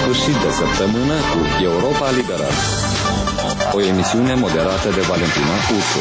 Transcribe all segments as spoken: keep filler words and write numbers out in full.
sfârșit de săptămână cu Europa Liberă. O emisiune moderată de Valentina Ursu.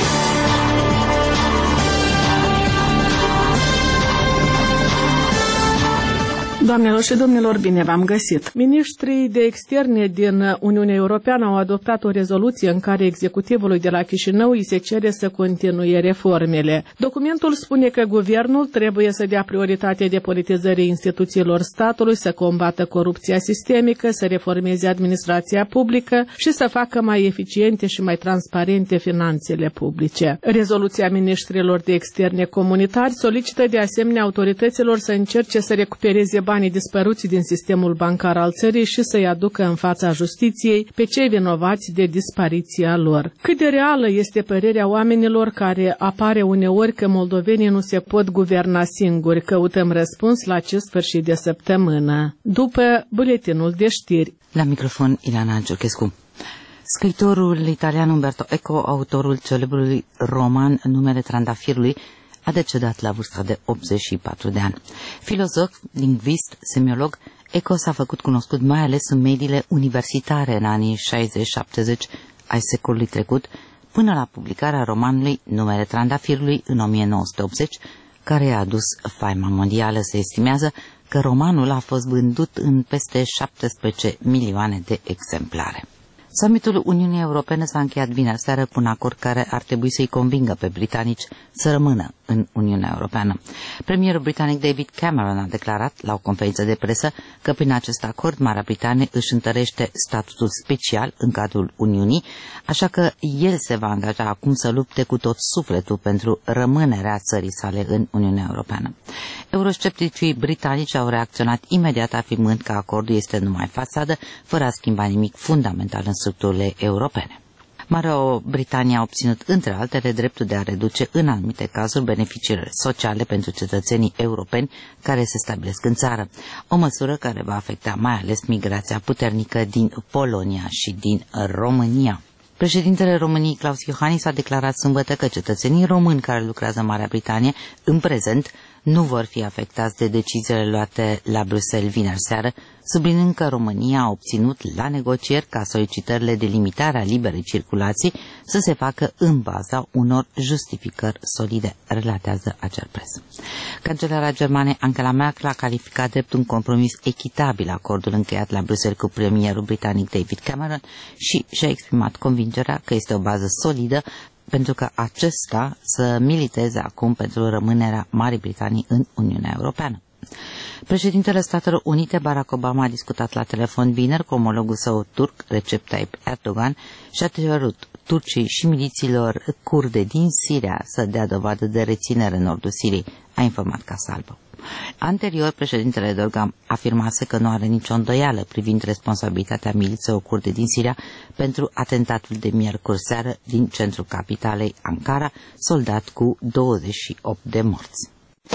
Doamnelor și domnilor, bine v-am găsit! Ministrii de externe din Uniunea Europeană au adoptat o rezoluție în care executivului de la Chișinău îi se cere să continue reformele. Documentul spune că guvernul trebuie să dea prioritate depolitizării instituțiilor statului, să combată corupția sistemică, să reformeze administrația publică și să facă mai eficiente și mai transparente finanțele publice. Rezoluția ministrilor de externe comunitari solicită de asemenea autorităților să încerce să recupereze banii dispăruți din sistemul bancar al țării și să-i aducă în fața justiției pe cei vinovați de dispariția lor. Cât de reală este părerea oamenilor care apare uneori că moldovenii nu se pot guverna singuri? Căutăm răspuns la acest sfârșit de săptămână, după buletinul de știri. La microfon, Ilana Giurchescu. Scriitorul italian Umberto Eco, autorul celebrului roman Numele Trandafirului, a decedat la vârsta de optzeci și patru de ani. Filozof, lingvist, semiolog, Eco s-a făcut cunoscut mai ales în mediile universitare în anii șaizeci șaptezeci ai secolului trecut, până la publicarea romanului Numele Trandafirului în o mie nouă sute optzeci, care i-a adus faima mondială. Se estimează că romanul a fost vândut în peste șaptesprezece milioane de exemplare. Summitul Uniunii Europene s-a încheiat vineri seară cu un acord care ar trebui să-i convingă pe britanici să rămână în Uniunea Europeană. Premierul britanic David Cameron a declarat la o conferință de presă că prin acest acord Marea Britanie își întărește statutul special în cadrul Uniunii, așa că el se va angaja acum să lupte cu tot sufletul pentru rămânerea țării sale în Uniunea Europeană. Euroscepticii britanici au reacționat imediat afirmând că acordul este numai fațadă, fără a schimba nimic fundamental în structurile europene. Marea Britanie a obținut, între altele, dreptul de a reduce în anumite cazuri beneficiile sociale pentru cetățenii europeni care se stabilesc în țară, o măsură care va afecta mai ales migrația puternică din Polonia și din România. Președintele României, Klaus Iohannis, a declarat sâmbătă că cetățenii români care lucrează în Marea Britanie în prezent nu vor fi afectați de deciziile luate la Bruxelles vineri seară, sublinând că România a obținut la negocieri ca solicitările de limitare a liberei circulații să se facă în baza unor justificări solide, relatează acel presă. Cancelarea Germanei Angela Merkel a calificat drept un compromis echitabil acordul încheiat la Bruxelles cu premierul britanic David Cameron și și-a exprimat convingerea că este o bază solidă pentru că acesta să militeze acum pentru rămânerea Marii Britanii în Uniunea Europeană. Președintele Statelor Unite, Barack Obama, a discutat la telefon vineri cu omologul său turc, Recep Tayyip Erdogan, și a cerut Turcii și milițiilor kurde din Siria să dea dovadă de reținere în nordul Siriei, a informat Casa Albă. Anterior, președintele Erdogan afirmase că nu are nicio îndoială privind responsabilitatea miliției kurde din Siria pentru atentatul de miercuri seară din centrul capitalei Ankara, soldat cu douăzeci și opt de morți.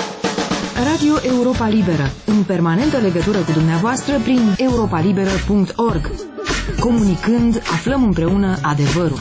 Radio Europa Liberă, în permanentă legătură cu dumneavoastră prin europa liberă punct org. Comunicând, aflăm împreună adevărul.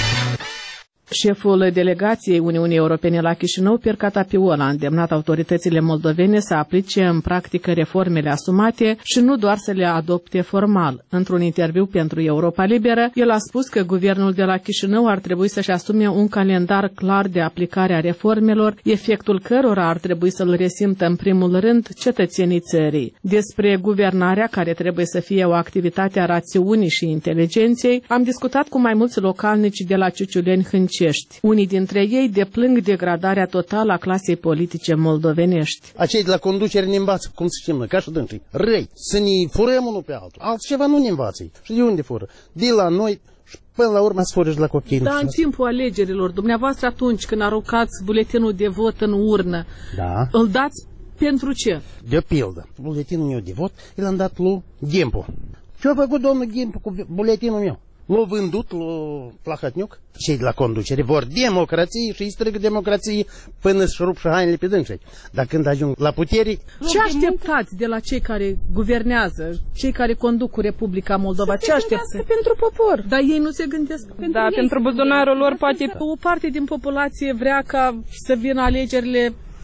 Șeful delegației Uniunii Europene la Chișinău, Pierre Catapiol, a îndemnat autoritățile moldovene să aplice în practică reformele asumate și nu doar să le adopte formal. Într-un interviu pentru Europa Liberă, el a spus că guvernul de la Chișinău ar trebui să-și asume un calendar clar de aplicare a reformelor, efectul cărora ar trebui să-l resimtă în primul rând cetățenii țării. Despre guvernarea, care trebuie să fie o activitate a rațiunii și inteligenței, am discutat cu mai mulți localnici de la Ciuciuleni-Hâncești. Unii dintre ei deplâng degradarea totală a clasei politice moldovenești. Acei de la conducere ne învață, cum să știm, ca și dânsii, răi, să ne furăm unul pe altul. Altceva nu ne învață. Și de unde fură? De la noi și până la urmă să fură și la copii. Da, în timpul alegerilor, dumneavoastră atunci când aruncați buletinul de vot în urnă, da, îl dați pentru ce? De pildă, buletinul meu de vot, el am dat lui Ghempu. Ce-a făcut domnul Ghempu cu buletinul meu? L-a vândut lui Plahotniuc. Cei de la conducere vor democrație și îi strigă democrație până își rup și hainele pe dânsei. Dar când ajung la putere... Ce așteptați de la cei care guvernează, cei care conduc cu Republica Moldova? Să ce așteptați? pentru popor. Dar ei nu se gândesc. Pentru da, ei. Pentru buzunarul lor poate... O parte din populație vrea ca să vină alegerile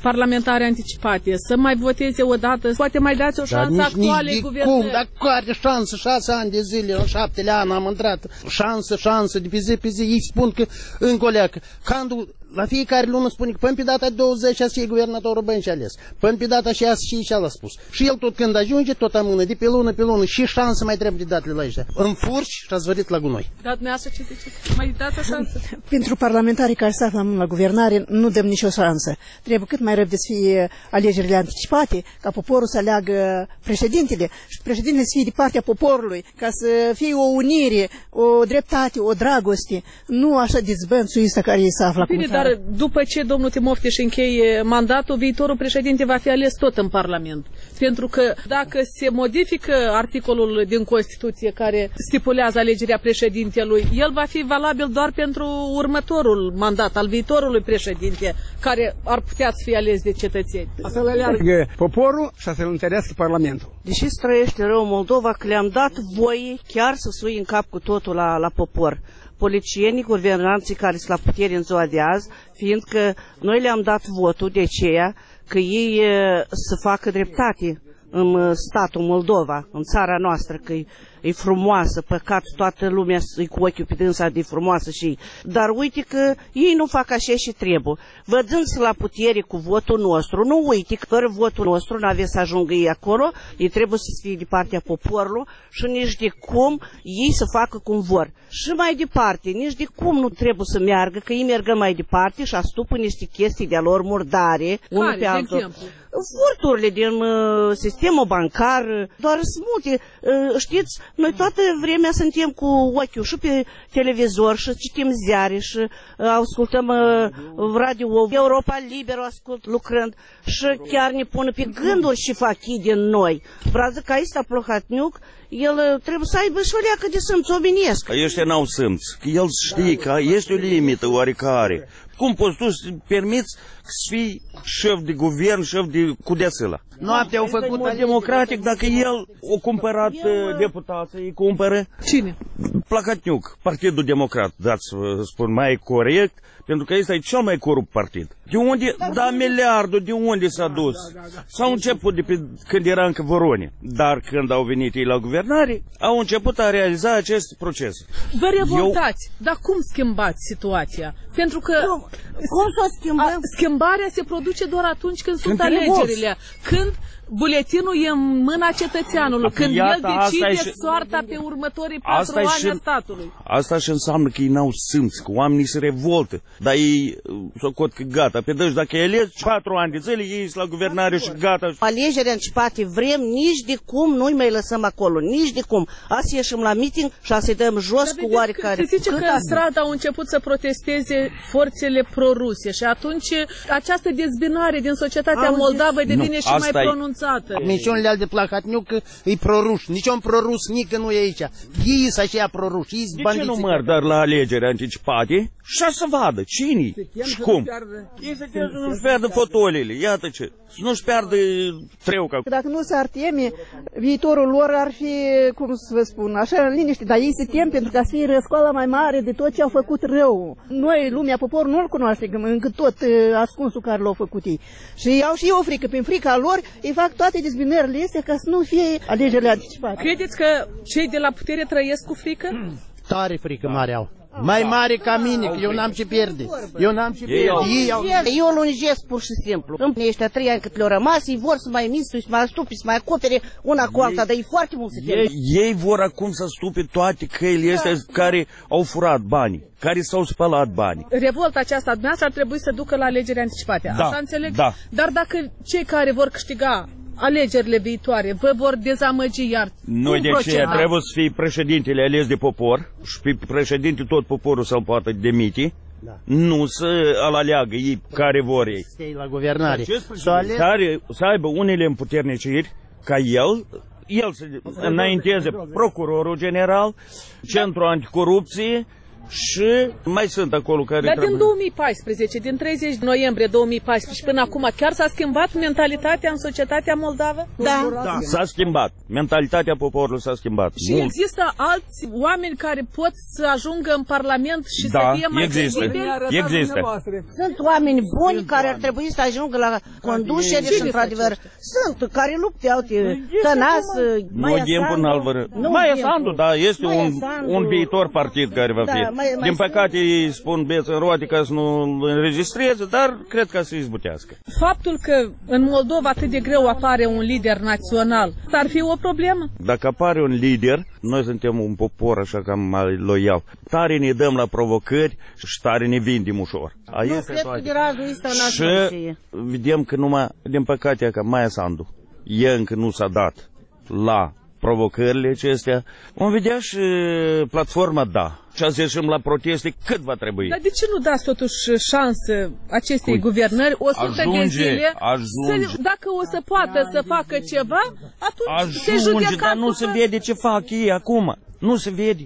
parlamentare anticipate, să mai voteze o dată, poate mai dați o șansă nici, actualei nici guvernări. cum, dar care șansă? Șase ani de zile, în șaptele an am intrat. Șansă, șansă, de pe zi pe zi. Ei spun că încă o leacă. Candu, la fiecare lună spune că până pe data douăzeci a și guvernatorul Bănci ales. Până pe data și și și-a spus. Și el tot când ajunge, tot amână, de pe lună pe lună, și șansă mai trebuie de datele la ăștia. În furci și a zvărit la gunoi. Dar dumneavoastră ce ziceți? Mai dați o șansă? Pentru parlamentarii care se află la guvernare, nu dăm nicio șansă. Trebuie cât mai repede să fie alegerile anticipate, ca poporul să aleagă președintele și președintele să fie de partea poporului, ca să fie o unire, o dreptate, o dragoste, nu așa dezbănțuită care ei se află acum. Bine, dar după ce domnul Timofte își încheie mandatul, viitorul președinte va fi ales tot în Parlament. Pentru că dacă se modifică articolul din Constituție care stipulează alegerea președintelui, el va fi valabil doar pentru următorul mandat al viitorului președinte, care ar putea să fie ales de cetățeni. Să-l aleargă poporul și să-l întărească Parlamentul. Deși străiește rău Moldova, că le-am dat voie chiar să sui în cap cu totul la, la popor. Politicienii, guvernanții care sunt la putere în ziua de azi, fiindcă noi le-am dat votul de aceea că ei să facă dreptate în statul Moldova, în țara noastră, că e frumoasă, păcat toată lumea e cu ochiul pe dânsa de frumoasă și... Dar uite că ei nu fac așa și trebuie. Vădându-se la putere cu votul nostru, nu uite că fără votul nostru nu aveți să ajungă ei acolo, ei trebuie să fie de partea poporului și nici de cum ei să facă cum vor. Și mai departe, nici de cum nu trebuie să meargă, că ei mergă mai departe și astupă niște chestii de-a lor murdare, unul pe altul. Furturile din uh, sistemul bancar, doar sunt multe. Uh, știți, noi toată vremea suntem cu ochiul și pe televizor și citim ziare și uh, ascultăm uh, radio, Europa Liberă ascult lucrând și chiar ne pune pe gânduri și fac ei din noi. Vreau să că aici Plohatniuc, el uh, trebuie să aibă și o leacă de simț omenesc. Ăștia n-au simț. El știe că este o limită oarecare. Cum poți tu să permiți să fii șef de guvern, șef de cudeasăla? Noaptea au făcut mod democratic dacă el a cumpărat deputații, îi cumpără. Cine? Plohatniuc, Partidul Democrat, dați să spun mai corect, pentru că ăsta e cel mai corupt partid. De unde, da, miliardul, de unde s-a dus? S-au început de pe când era încă Vorone, dar când au venit ei la guvernare, au început a realiza acest proces. Vă revoltați, Eu... dar cum schimbați situația? Pentru că cum, cum să schimbăm? A, schimbarea se produce doar atunci când sunt când alegerile, când buletinul e în mâna cetățeanului, când iată, el decide și... soarta pe următorii patru ani și... a statului. Asta și înseamnă că ei n-au simț, că oamenii se revoltă, dar ei socot că gata, pe deci dacă ei alegi patru ani de zile, ei sunt la guvernare și gata. Alegeri anticipate vrem, nici de cum nu-i mai lăsăm acolo, nici de cum. Asta ieșim la meeting și a să-i dăm jos dar cu oarecare. Se zice că în stradă au început să protesteze forțele proruse și atunci această dezbinare din societatea Auzi? moldavă devine nu, și mai pronunțată. Minciunile ale de Plohatniuc e proruș, nici un prorus, nici nu e aici. Ei sunt așa proruși, ei sunt bandiți. De ce nu merg dar la alegeri anticipate și să vadă cine și cum? Ei să nu-și pierdă fotolile, iată ce, să nu-și pierdă treuca. Dacă nu s-ar teme, viitorul lor ar fi, cum să vă spun, așa în liniște, dar ei se tem pentru că să fie răscoala mai mare de tot ce au făcut rău. Noi, lumea, poporul, nu-l cunoaște încât tot ascunsul care l-au făcut ei. Și au și eu frică, prin frica lor, îi fac toate dezbinările astea ca să nu fie alegerile anticipate. Credeți că cei de la putere trăiesc cu frică? Mm. Tare frică mare au. Mai mare ca mine, că eu n-am ce pierde. Eu n-am ce pierde. Ei au... Eu lungesc pur și simplu. În ăștia trei ani cât le-au rămas, ei vor să mai mistui, să mai stupi, să mai acopere una cu alta, dar e foarte mult să ei, ei vor acum să stupe toate căile astea care au furat banii, care s-au spălat banii. Revolta aceasta dumneavoastră ar trebui să ducă la alegeri anticipate. Da, așa înțeleg? Da. Dar dacă cei care vor câștiga alegerile viitoare vă vor dezamăgi iar noi de aceea trebuie să fie președintele ales de popor și pe președinte tot poporul să-l poată demite, da. Nu să îl aleagă ei care vor ei. Stai la guvernare. Să, are, să aibă unele împuterniciri ca el, el să înainteze procurorul general, centrul anticorupție, și mai sunt acolo care Dar trebuie... din două mii paisprezece, din treizeci noiembrie două mii paisprezece până acum, chiar s-a schimbat mentalitatea în societatea moldavă? Da. da. S-a schimbat. Mentalitatea poporului s-a schimbat. Și mult. există alți oameni care pot să ajungă în Parlament și da, să fie mai există. Există. Sunt oameni buni sunt care ar trebui să ajungă la conducere și, într-adevăr, sunt care lupte, uite, Tănas, Maia Sandu. Maia Sandu, da, este un, un viitor partid care va fi. Da, mai, mai Din păcate îi spun beți în roate ca să nu înregistreze, dar cred că să izbutească. Faptul că în Moldova atât de greu apare un lider național, ar fi o problemă? Dacă apare un lider, noi suntem un popor așa cam mai loial. Tare ne dăm la provocări și tare ne vindim ușor. Nu, cred că de razul ăsta și vedem că numai, din păcate, că Maia Sandu, e încă nu s-a dat la provocările acestea. Vom vedea și platforma, da. Și să ieșim la proteste cât va trebui. Dar de ce nu dați totuși șansă acestei Cu... guvernări o sută ajunge, de zile? Ajunge. Să, dacă o să poată să facă ceva, atunci ajunge, se judecă. Dar nu se vede ce fac ei acum. Nu se vede.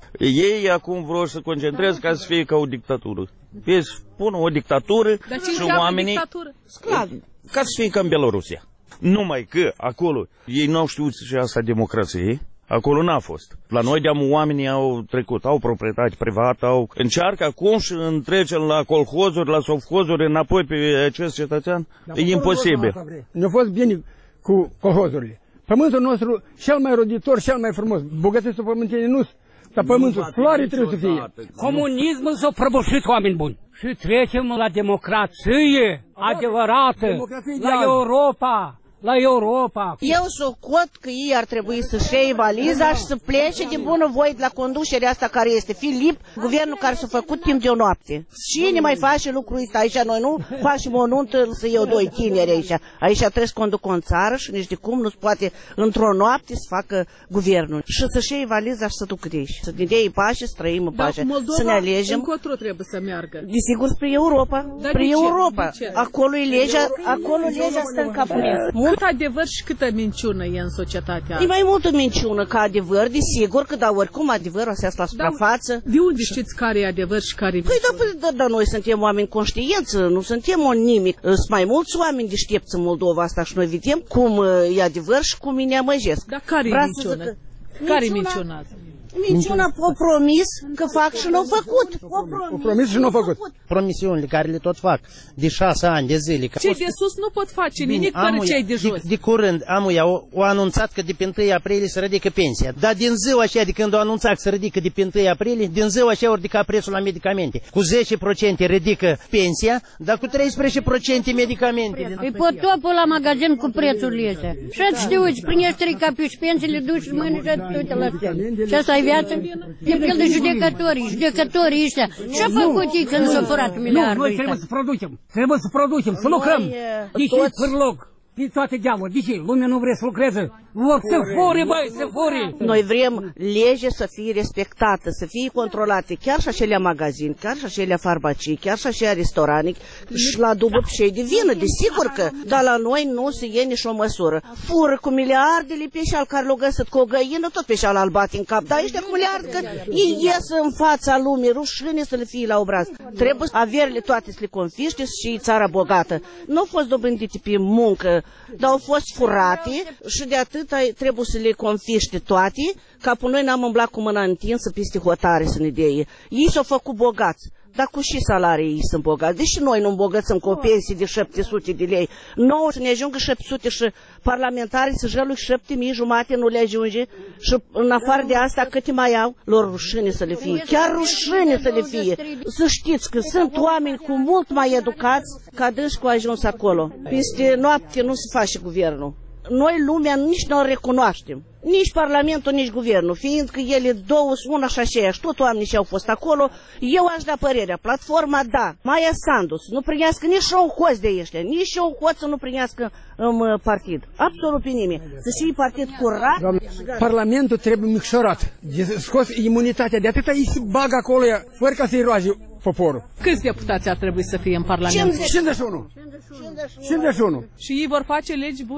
Ei acum vor să concentreze ca să fie ca o dictatură. Ei spun o dictatură Dar și oamenii... dictatură? Sclavi. Ca să fie ca în Belorusia. Numai că acolo ei nu au știut și asta democrație. Acolo n-a fost. La noi de-am oamenii au trecut, au proprietate privată, au... Încearcă acum și întrecem la colhozuri, la sovhozuri, înapoi pe acest cetățean. E imposibil. Ne-a fost bine cu colhozurile. Pământul nostru cel mai roditor, cel mai frumos. Bogățește pământenii nu, dar pământul floare trebuie să fie. Comunismul s-a prăbușit, oameni buni. Și trecem la democrație adevărată, la Europa. La Europa. Eu socot că ei ar trebui să-și iei valiza și să plece de bunăvoie de la conducerea asta care este Filip, guvernul care s-a făcut timp de o noapte. Cine mai face lucrul ăsta aici? Noi nu facem o nuntă să iau doi tineri aici. Aici trebuie să conduc o țară și nici de cum nu se poate într-o noapte să facă guvernul. Și să-și iei valiza și să duc greși. Să ne dea pace, să trăim în pace. Să ne alegem. Încotro trebuie să meargă. Desigur spre Europa. Spre Europa. Acolo e legea, acolo legea stă în capul meu. Cât adevăr și câtă minciună e în societatea? E mai multă minciună ca adevăr, desigur, că dar oricum adevărul se la suprafață. Da, de unde știți care e adevăr și care e minciună? Păi da, da, da, noi suntem oameni conștiență, nu suntem o nimic. Sunt mai mulți oameni deștepți în Moldova asta și noi vedem cum e adevăr și cum îi neamăjesc. Dar care e minciună? Care e minciuna? Minciuna a promis că fac și n-au făcut. O promis, o promis și n-au făcut. Promisiunile care le tot fac de șase ani, de zile. Cei de sus nu pot face nimic fără cei de jos. De, de curând, amuia, au, au anunțat că de pe întâi aprilie se ridică pensia. Dar din ziua așa, de când au anunțat că se ridică de pe întâi aprilie, din ziua așa au ridicat prețul la medicamente. Cu zece la sută ridică pensia, dar cu treisprezece la sută medicamente. E potopul la magazin cu prețurile astea. Și ați știut, primești trei capiși, pensiile duci mâine și ați uite la stel. Și asta e viață? De fel de judecătorii, judecătorii ăștia. Ce-a făcut ei când s-a furat miliardul ăsta? Noi trebuie să producem, trebuie să producem, să lucrăm. De ce fărloc? Pe toate dealuri. De ce? Lumea nu vrea să lucreze. Vor să fure, băi, să fure. Noi vrem lege să fie respectată, să fie controlate. Chiar și acelea magazini, chiar și acelea farmacii, chiar și acelea restaurante și la dubă pe cei de vină. Desigur că, dar la noi nu se ie nici o măsură. Fură cu miliardele pe șal care l-au găsit cu o găină, tot pe șal al bat în cap. Dar ăștia cu miliarde că ei ies în fața lumii, rușine să le fie la obraz. Trebuie averile toate să le confiște și țara bogată. Nu au fost dobândite pe muncă, dar au fost furate și de atât trebuie să le confiște toate, ca pe noi n-am îmblat cu mâna întinsă peste hotare să ne dea. Ei s-au făcut bogați, dar cu și salarii ei sunt bogați. Deși noi nu îmbogățăm cu o pensie de șapte sute de lei, nouă să ne ajungă șapte sute și parlamentarii să jăluși șapte mii jumate nu le ajunge și în afară de asta câte mai au, lor rușine să le fie. Chiar rușine să le fie. Să știți că sunt oameni cu mult mai educați ca dânși cu ajuns acolo. Peste noapte nu se face guvernul. Noi lumea nici nu o recunoaștem. Nici Parlamentul, nici Guvernul, fiindcă ele două sunt una și aceeași, tot oamenii ce au fost acolo, eu aș da părerea, platforma da, Maia Sandu să nu primească nici un hoț de ăștia, nici un hoț să nu primească în partid, absolut pe nimeni, să fie partid curat. Parlamentul trebuie micșorat, scos imunitatea, de atâta ei se bagă acolo, fără ca să-i roage poporul. Câți deputați ar trebui să fie în Parlament? cincizeci și unu. cincizeci și unu. Și ei vor face legi bune?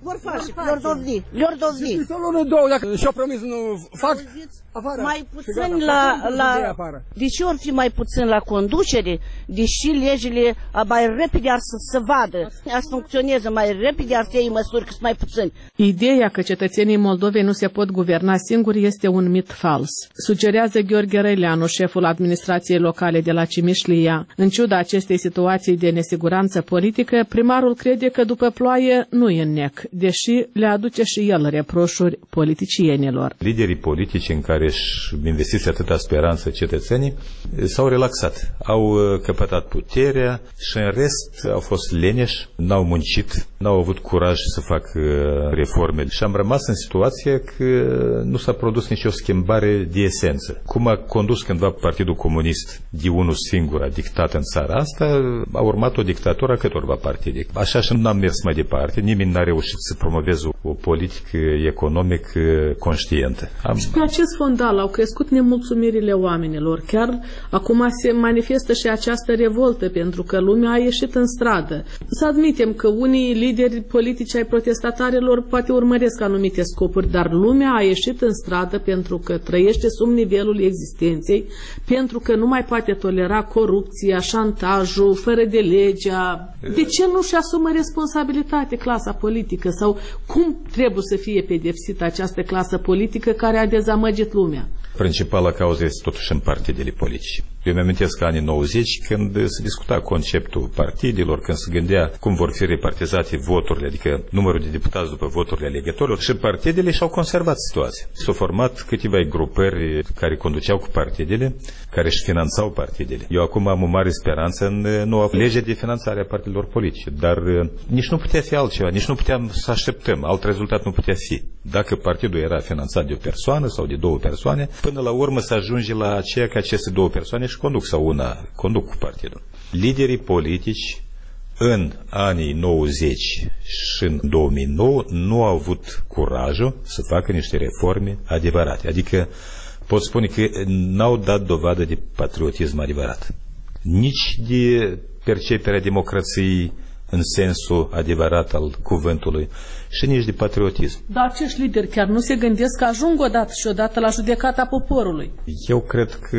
Vor face, le-or dovni, le-or dovni. Și o lună, două, dacă și-au promis nu fac, afară. Mai puțin la, la, deși or fi mai puțin la conducere, deși legile mai repede ar să se vadă, ar să funcționeze mai repede, ar să iei măsuri cât mai puțin. Ideea că cetățenii Moldovei nu se pot guverna singuri este un mit fals. Sugerează Gheorghe Răileanu, șeful administrației locale de la Cimișlia. În ciuda acestei situații de nesiguranță politică, primarul crede că după ploaie nu e nec, deși le aduce și el reproșuri politicienilor. Liderii politici în care își investiți atâta speranță cetățenii s-au relaxat, au căpătat puterea și în rest au fost leneși, n-au muncit, n-au avut curaj să facă reforme și am rămas în situația că nu s-a produs nicio schimbare de esență. Cum a condus cândva Partidul Comunist de unul singur, a dictat în țara asta, a urmat o dictatură a câtorva partide. Așa și n-am mers mai departe, nimeni n-a reușit să promoveze o politică economică conștientă. Am... Și pe acest fondal au crescut nemulțumirile oamenilor. Chiar acum se manifestă și această revoltă, pentru că lumea a ieșit în stradă. Să admitem că unii lideri politici ai protestatarilor poate urmăresc anumite scopuri, dar lumea a ieșit în stradă pentru că trăiește sub nivelul existenței, pentru că nu mai poate tolera corupția, șantajul, fără de legea. De ce nu-și asumă responsabilitate clasa politică? Sau cum trebuie să fie pedepsită această clasă politică care a dezamăgit lumea? Principala cauză este totuși în partidele politice. Eu mi-amintesc că anii nouăzeci, când se discuta conceptul partidelor, când se gândea cum vor fi repartizate voturile, adică numărul de deputați după voturile alegătorilor, și partidele și-au conservat situația. S-au format câteva grupări care conduceau cu partidele, care își finanțau partidele. Eu acum am o mare speranță în noua lege de finanțare a partidelor politice, dar nici nu putea fi altceva, nici nu puteam să așteptăm, alt rezultat nu putea fi. Dacă partidul era finanțat de o persoană sau de două persoane, până la urmă să ajunge la aceea că aceste două persoane și conduc sau una conduc cu partidul. Liderii politici în anii nouăzeci și în două mii nouă nu au avut curajul să facă niște reforme adevărate. Adică pot spune că n-au dat dovadă de patriotism adevărat. Nici de perceperea democrației în sensul adevărat al cuvântului și nici de patriotism. Dar acești lideri chiar nu se gândesc că ajung odată și odată la judecata poporului. Eu cred că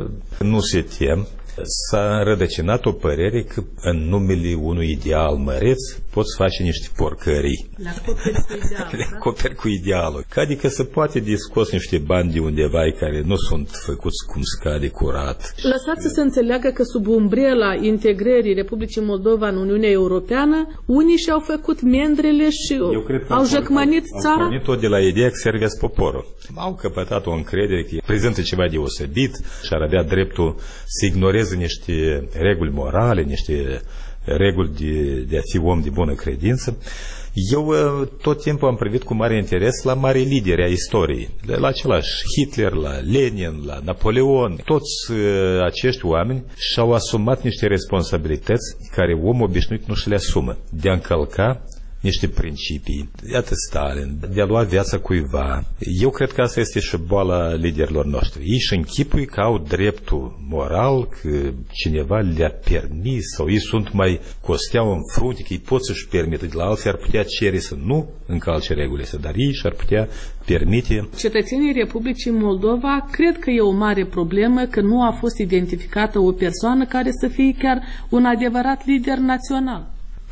nu se tem. S-a înrădăcinat o părere că în numele unui ideal măreț poți face niște porcării. Le acoperi cu idealul. Le acoperi cu idealul. Adică se poate discos niște bani de undeva care nu sunt făcuți cum scade curat. Lăsați să se înțeleagă că sub umbrela integrării Republicii Moldova în Uniunea Europeană, unii și-au făcut mendrele și au jăcmănit țara. Au pornit-o de la ideea că servesc poporul. Au căpătat o încredere că prezintă ceva deosebit și ar avea dreptul să ignoreze niște reguli morale, niște reguli de, de a fi om de bună credință. Eu tot timpul am privit cu mare interes la mari lideri ai istoriei, la același Hitler, la Lenin, la Napoleon. Toți acești oameni și-au asumat niște responsabilități care omul obișnuit nu și le asumă, de a încălca niște principii, iată Stalin, de a lua viața cuiva. Eu cred că asta este și boala liderilor noștri. Ei și închipui că au dreptul moral, că cineva le-a permis sau ei sunt mai costeau în frunte, că ei pot să-și permită, de la alții ar putea cere să nu încalce regulile, dar ei și-ar putea permite. Cetățenii Republicii Moldova cred că e o mare problemă că nu a fost identificată o persoană care să fie chiar un adevărat lider național.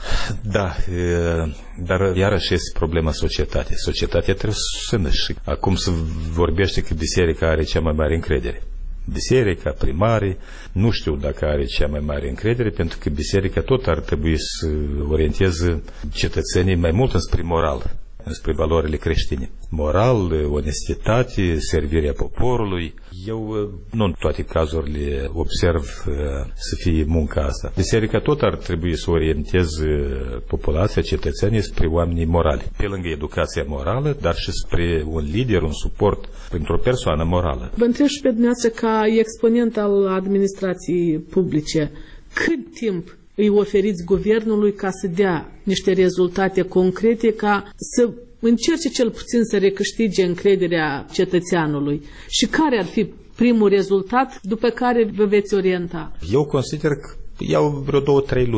Da, dar iarăși este problema societății. Societatea trebuie să susțină și acum se vorbește că biserica are cea mai mare încredere. Biserica, primarii, nu știu dacă are cea mai mare încredere, pentru că biserica tot ar trebui să orienteze cetățenii mai mult înspre moral, înspre valorile creștine. Moral, onestitate, servirea poporului. Eu nu în toate cazurile observ să fie munca asta. Biserica tot ar trebui să orienteze populația, cetățenii spre oamenii morali. Pe lângă educația morală, dar și spre un lider, un suport pentru o persoană morală. Vă întreb și pe dumneavoastră ca exponent al administrației publice, cât timp îi oferiți guvernului ca să dea niște rezultate concrete, ca să încerce cel puțin să recâștige încrederea cetățeanului? Și care ar fi primul rezultat după care vă veți orienta? Eu consider că iau vreo două, trei luni.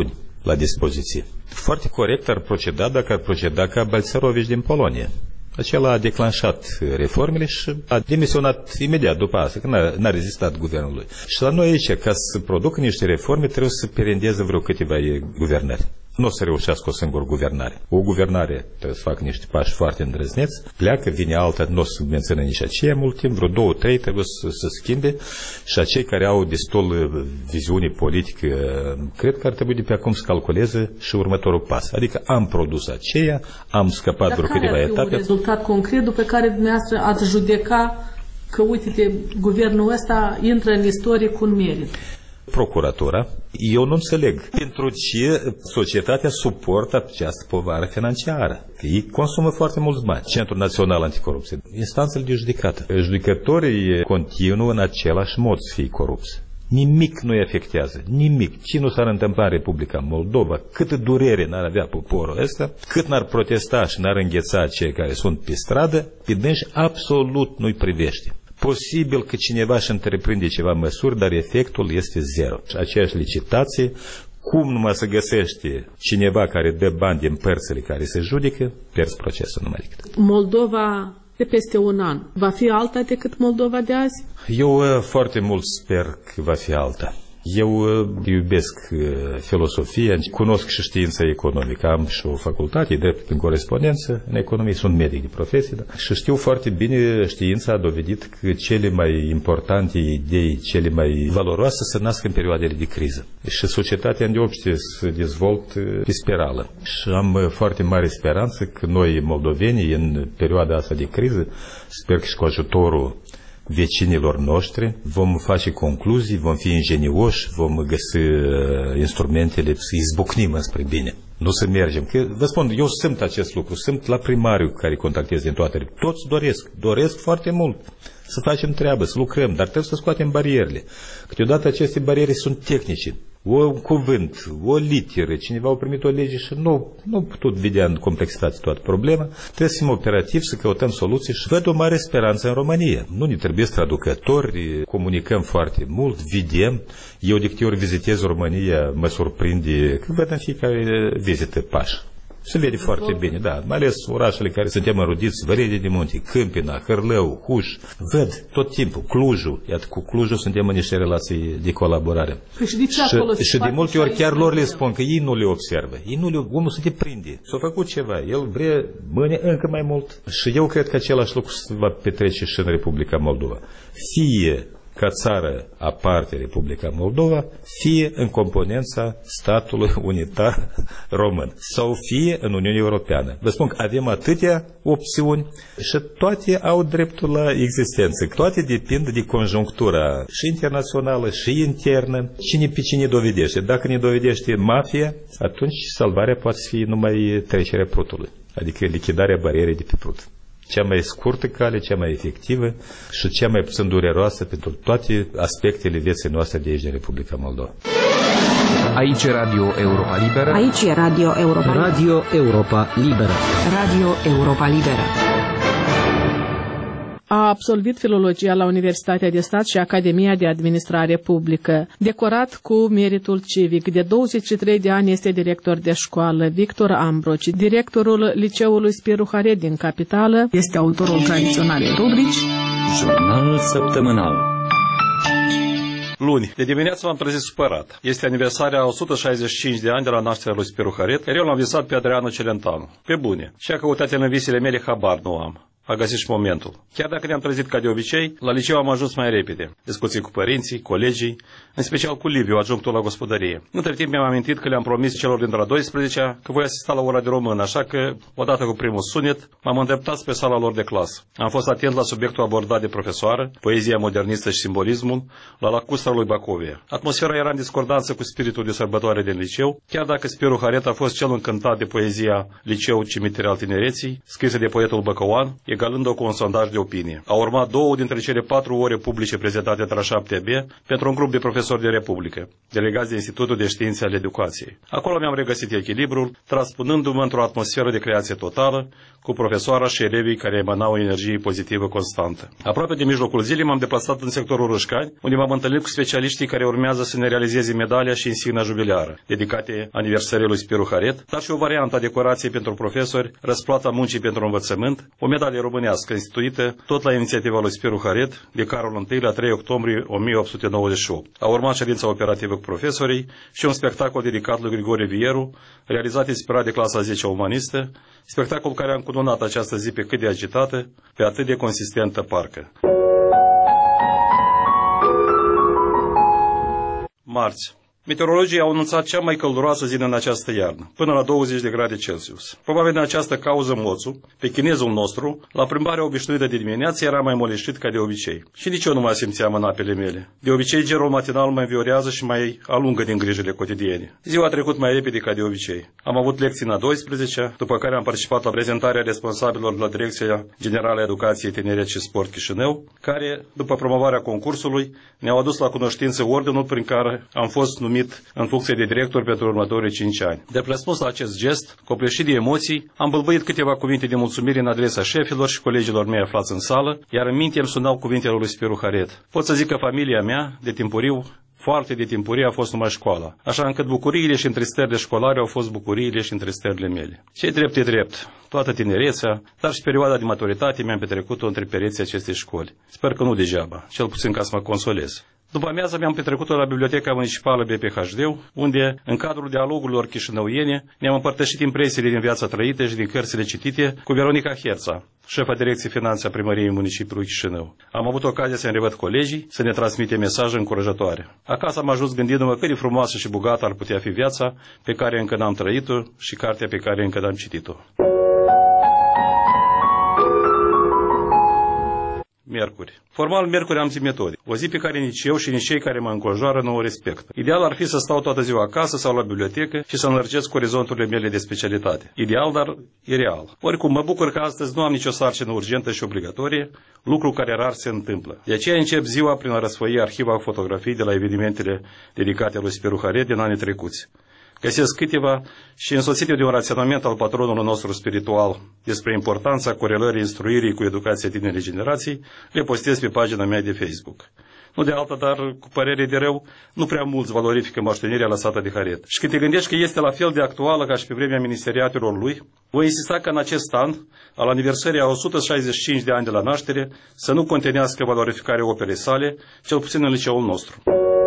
la dispoziție. Foarte corect ar proceda dacă ar proceda ca Balțarovici din Polonia. Acela a declanșat reformele și a demisionat imediat după asta, că n-a, n-a rezistat guvernului. Și la noi aici, ca să producă niște reforme, trebuie să perendeze vreo câteva guvernări. Nu o să reușească o singură guvernare. O guvernare trebuie să facă niște pași foarte îndrăzneți, pleacă, vine alta, nu o să mențină nici aceea mult timp, vreo două, trei trebuie să se schimbe și acei care au destul viziune politică, cred că ar trebui de pe acum să calculeze și următorul pas. Adică am produs aceea, am scăpat vreo câteva etape. Dar care ar fi un rezultat concret după care dumneavoastră ați judeca că, uite, guvernul ăsta intră în istorie cu un merit? Procuratura, eu nu înțeleg pentru ce societatea suportă această povară financiară. Ei consumă foarte mulți bani. Centrul Național Anticorupție, instanțele de judecată. Judecătorii continuă în același mod să fie corupți. Nimic nu îi afectează, nimic. Ce nu s-ar întâmpla în Republica Moldova, câtă durere n-ar avea poporul ăsta, cât n-ar protesta și n-ar îngheța cei care sunt pe stradă, pe dânși absolut nu-i privește. Posibil că cineva și întreprinde ceva măsuri, dar efectul este zero. Aceeași licitație, cum numai să găsește cineva care dă bani din părțile care se judecă, pierzi procesul numai decât. Moldova de peste un an va fi alta decât Moldova de azi? Eu foarte mult sper că va fi alta. Eu iubesc filosofia, cunosc și știința economică, am și o facultate, drept prin corespondență, în economie sunt medic de profesie, da? Și știu foarte bine, știința a dovedit că cele mai importante idei, cele mai valoroase se nasc în perioadele de criză. Și societatea îndeopște se dezvoltă pe spirală. Și am foarte mare speranță că noi, moldovenii, în perioada asta de criză, sper că și cu ajutorul vecinilor noștri, vom face concluzii, vom fi ingenioși, vom găsi instrumentele să izbucnim înspre bine. Nu să mergem. Că, vă spun, eu simt acest lucru, simt la primariu care contactez din toate. Toți doresc, doresc foarte mult să facem treabă, să lucrăm, dar trebuie să scoatem barierele. Câteodată aceste bariere sunt tehnice. Un cuvânt, o literă, cineva a primit o lege și nu, nu putut vedea în complexitate toată problema. Trebuie să fim operativi, să căutăm soluții și văd o mare speranță în România. Nu ne trebuie traducători, comunicăm foarte mult, vedem. Eu de câte ori vizitez România, mă surprinde că văd în fiecare vizită pași. Se vede foarte bine, da, mai ales orașele care suntem înrudiți, Vărede de Munte, Câmpina, Hârlău, Huș, văd tot timpul, Clujul, iată cu Clujul suntem în niște relații de colaborare. Păi și de, ce și, și de multe ori chiar lor le spun că ei nu le observă, ei nu le, omul se te prinde, s-a făcut ceva, el vrea mâine încă mai mult. Și eu cred că același lucru se va petrece și în Republica Moldova. Fie ca țară aparte Republica Moldova, fie în componența statului unitar român, sau fie în Uniunea Europeană. Vă spun că avem atâtea opțiuni și toate au dreptul la existență. Toate depind de conjunctura și internațională și internă. Cine pe cine dovedește. Dacă ne dovedește mafia, atunci salvarea poate fi numai trecerea prutului, adică lichidarea barierei de pe prut. Cea mai scurtă cale, cea mai efectivă și cea mai puțin dureroasă pentru toate aspectele vieții noastre de aici din Republica Moldova. Aici e Radio Europa Liberă. Aici e Radio Europa Liberă. Radio Europa Liberă. Radio Europa Liberă. A absolvit filologia la Universitatea de Stat și Academia de Administrare Publică. Decorat cu meritul civic, de douăzeci și trei de ani este director de școală. Victor Ambroci, directorul Liceului Spiru Haret din Capitală, este autorul tradiționalei rubrici Jurnal săptămânal. Luni, de dimineață m-am trezit supărat. Este aniversarea a o sută șaizeci și cinci de ani de la nașterea lui Spiru Haret, iar eu l-am visat pe Adriano Celentanu. Pe bune. Și a căutat în visele mele, habar nu am. A găsit și momentul. Chiar dacă ne-am trezit ca de obicei, la liceu am ajuns mai repede. Discuții cu părinții, colegii, în special cu Liviu, adjunctul la gospodărie. Între timp mi-am amintit că le-am promis celor dintre a douăsprezecea că voi asista la ora de română, așa că, odată cu primul sunet, m-am îndreptat spre sala lor de clasă. Am fost atent la subiectul abordat de profesoară, poezia modernistă și simbolismul, la lacustra lui Bacovia. Atmosfera era în discordanță cu spiritul de sărbătoare din liceu, chiar dacă Spiru Haret a fost cel încântat de poezia Liceu Cimitir al Tinereții, scrisă de poetul Băcăuan, egalând-o cu un sondaj de opinie. Au urmat două dintre cele patru ore publice prezentate de la șapte B pentru un grup de profesori de Republică, delegați de Institutul de Științe ale Educației. Acolo mi-am regăsit echilibrul, transpunându-mă într-o atmosferă de creație totală, cu profesoara și elevii care emanau o energie pozitivă constantă. Aproape de mijlocul zilei m-am deplasat în sectorul Râșcani, unde m-am întâlnit cu specialiștii care urmează să ne realizeze medalia și insigna jubilară, dedicate aniversării lui Spiru Haret, dar și o variantă a decorației pentru profesori, răsplata muncii pentru învățământ, o medalie românească instituită tot la inițiativa lui Spiru Haret, de Carol I la trei octombrie o mie opt sute nouăzeci și opt. A urmat ședința operativă cu profesorii și un spectacol dedicat lui Grigore Vieru, realizat inspirat de clasa a zecea umanistă, spectacol care a încununat această zi pe cât de agitată, pe atât de consistentă parcă. Marți. Meteorologii au anunțat cea mai călduroasă zi în această iarnă, până la douăzeci de grade Celsius. Probabil din această cauză moțul, pe chinezul nostru, la plimbarea obișnuită de dimineață era mai moleșit ca de obicei. Și nici eu nu mai simțeam în apele mele. De obicei, gerul matinal mă înviorează și mai alungă din grijile cotidiene. Ziua a trecut mai repede ca de obicei. Am avut lecții în a douăsprezecea, după care am participat la prezentarea responsabililor la Direcția Generală a Educației, Tineret și Sport Chișinău, care, după promovarea concursului, ne-au adus la cunoștință ordinul prin care am fost numit în funcție de director pentru următorii cinci ani. De răspuns la acest gest, copleșit de emoții, am bâlbâit câteva cuvinte de mulțumire în adresa șefilor și colegilor mei aflați în sală, iar în minte îmi sunau cuvintele lui Spiru Haret. Pot să zic că familia mea, de timpuriu, foarte de timpurie, a fost numai școala, așa încât bucuriile și întristările școlare au fost bucuriile și întristările mele. Ce drept e drept, toată tinerețea, dar și perioada de maturitate mi-am petrecut-o între pereții acestei școli. Sper că nu degeaba, cel puțin ca să mă consolez. După amiază mi-am petrecut-o la Biblioteca Municipală B P H D, unde, în cadrul dialogurilor chișinăuiene, ne-am împărtășit impresiile din viața trăită și din cărțile citite cu Veronica Herța, șefa Direcției Finanțe a Primăriei Municipiului Chișinău. Am avut ocazia să-mi revăd colegii, să ne transmite mesaje încurajatoare. Acasă am ajuns gândindu-mă cât de frumoasă și bogată ar putea fi viața pe care încă n-am trăit-o și cartea pe care încă n-am citit-o. Miercuri. Formal, miercuri am zi metodic. O zi pe care nici eu și nici cei care mă înconjoară nu o respectă. Ideal ar fi să stau toată ziua acasă sau la bibliotecă și să înlărgesc orizonturile mele de specialitate. Ideal, dar e real. Oricum, mă bucur că astăzi nu am nicio sarcină urgentă și obligatorie, lucru care rar se întâmplă. De aceea încep ziua prin a răsfoi arhiva fotografii de la evenimentele dedicate lui Spiru Haret din anii trecuți. Găsesc câteva și, însoțite de un raționament al patronului nostru spiritual despre importanța corelării instruirii cu educația tinerii generații, le postez pe pagina mea de Facebook. Nu de alta, dar cu părere de rău, nu prea mulți valorifică moștenirea lăsată de Haret. Și când te gândești că este la fel de actuală ca și pe vremea ministeriatelor lui, voi insista că în acest an, al aniversării a o sută șaizeci și cinci de ani de la naștere, să nu contenească valorificarea operei sale, cel puțin în liceul nostru.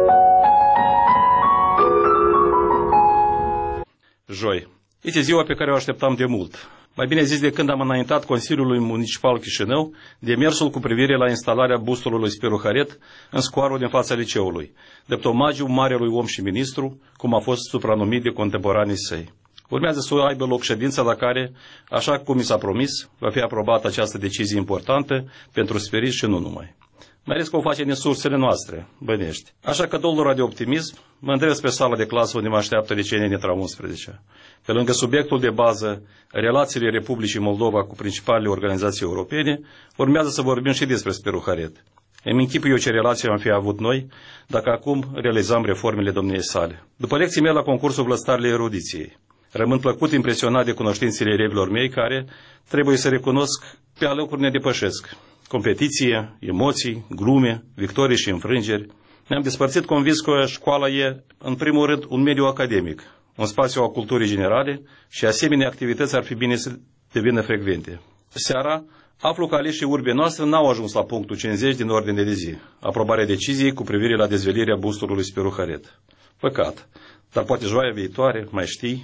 Joi. Este ziua pe care o așteptam de mult. Mai bine zis, de când am înaintat Consiliului Municipal Chișinău demersul cu privire la instalarea bustului lui Spiru Haret în scoarul din fața liceului, drept omagiu marelui om și ministru, cum a fost supranumit de contemporanii săi. Urmează să aibă loc ședința la care, așa cum mi s-a promis, va fi aprobată această decizie importantă pentru Spirit și nu numai. Mai ales că o face din sursele noastre, bănești. Așa că, dolora de optimism, mă îndrept pe sala de clasă unde mă așteaptă licenii Nitra unsprezece. Pe lângă subiectul de bază, relațiile Republicii Moldova cu principalele organizații europene, urmează să vorbim și despre Spiru Haret. Îmi închipui eu ce relație am fi avut noi, dacă acum realizam reformele domniei sale. După lecții mele la concursul Vlăstarele erudiției, rămân plăcut impresionat de cunoștințele elevilor mei care, trebuie să recunosc, pe alocuri ne depășesc. Competiție, emoții, glume, victorii și înfrângeri. Ne-am despărțit convins că școala e, în primul rând, un mediu academic, un spațiu al culturii generale și asemenea activități ar fi bine să devină frecvente. Seara, aflu că aleșii urbii noastre n-au ajuns la punctul cincizeci din ordine de zi, aprobarea deciziei cu privire la dezvelirea bustului lui Spiru Haret. Păcat, dar poate joia viitoare, mai știi?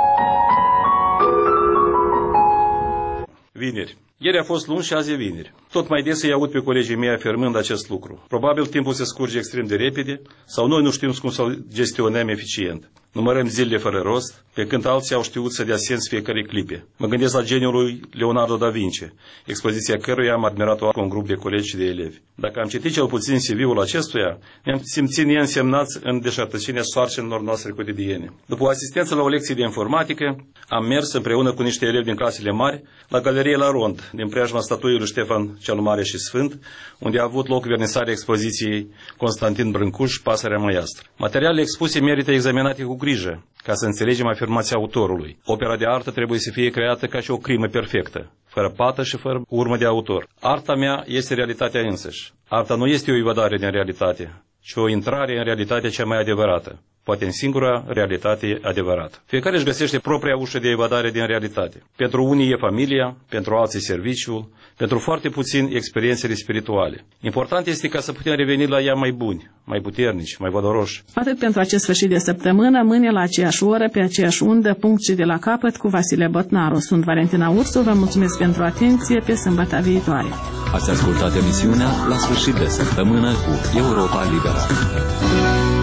Vineri. Ieri a fost luni și azi e vineri. Tot mai des îi aud pe colegii mei afirmând acest lucru. Probabil timpul se scurge extrem de repede sau noi nu știm cum să-l gestionăm eficient. Numărăm zilele fără rost, pe când alții au știut să dea sens fiecare clipe. Mă gândesc la geniul lui Leonardo da Vinci, expoziția căruia am admirat-o cu un grup de colegi și de elevi. Dacă am citit cel puțin C V-ul acestuia, ne-am simțit neînsemnați în deșertăciunea sarcinilor noastre cotidiene. După o asistență la o lecție de informatică, am mers împreună cu niște elevi din clasele mari la Galerie La Rond, din preajma statuii lui Ștefan cel Mare și Sfânt, unde a avut loc vernisarea expoziției Constantin Brâncuș, Pasărea Măiastră. Materialele expuse merită examinate cu grijă, ca să înțelegem afirmația autorului. Opera de artă trebuie să fie creată ca și o crimă perfectă, fără pată și fără urmă de autor. Arta mea este realitatea însăși. Arta nu este o evadare din realitate, ci o intrare în realitatea cea mai adevărată, poate în singura realitate adevărată. Fiecare își găsește propria ușă de evadare din realitate. Pentru unii e familia, pentru alții serviciul, pentru foarte puțini experiențele spirituale. Important este ca să putem reveni la ea mai buni, mai puternici, mai valoroși. Atât pentru acest sfârșit de săptămână, mâine la aceeași oră, pe aceeași undă, punct și de la capăt cu Vasile Botnaru. Sunt Valentina Ursu, vă mulțumesc pentru atenție, pe sâmbătă viitoare. Ați ascultat emisiunea La sfârșit de săptămână cu Europa Liberă.